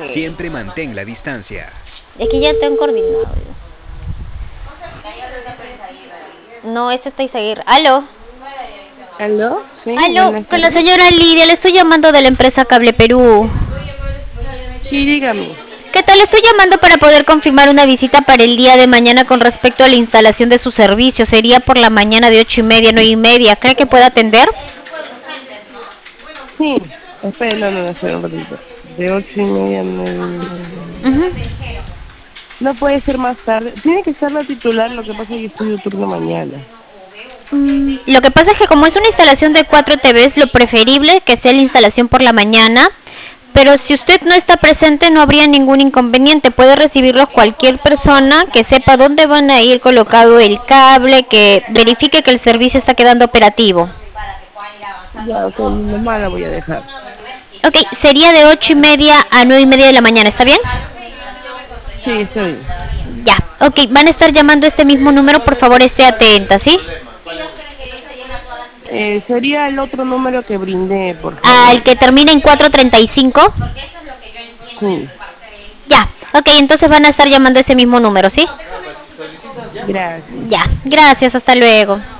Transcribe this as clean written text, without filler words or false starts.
Siempre mantén la distancia. Es que ya te han coordinado. No, ese está Izaguirre. ¿Aló? ¿Aló? Sí, ¿Aló? buenas Con la tardes. señora Lidia, le estoy llamando de la empresa Cable Perú. Sí, dígame. ¿Qué tal? Estoy llamando para poder confirmar una visita para el día de mañana con respecto a la instalación de su servicio. Sería por la mañana de 8:30 a 9:30. ¿Cree que pueda atender? Sí, espera, no, espera un ratito. De 8:30 a 9:30. Ujú. No puede ser más tarde. Tiene que ser la titular, lo que pasa es que estoy de turno mañana. Lo que pasa es que como es una instalación de 4 TVs, lo preferible que sea la instalación por la mañana. Pero si usted no está presente, no habría ningún inconveniente. Puede recibirlos cualquier persona que sepa dónde van a ir colocado el cable, que verifique que el servicio está quedando operativo. Ya, ok, nomás la voy a dejar. Ok, sería de 8:30 a 9:30 de la mañana, ¿está bien? Sí, está bien. Ya, ok, van a estar llamando a este mismo número, por favor esté atenta, ¿sí? Sería el otro número que brindé, por Al favor. que termina en 435. Sí, Ya, ok, entonces van a estar llamando a ese mismo número, ¿sí? gracias. Ya, gracias, hasta luego.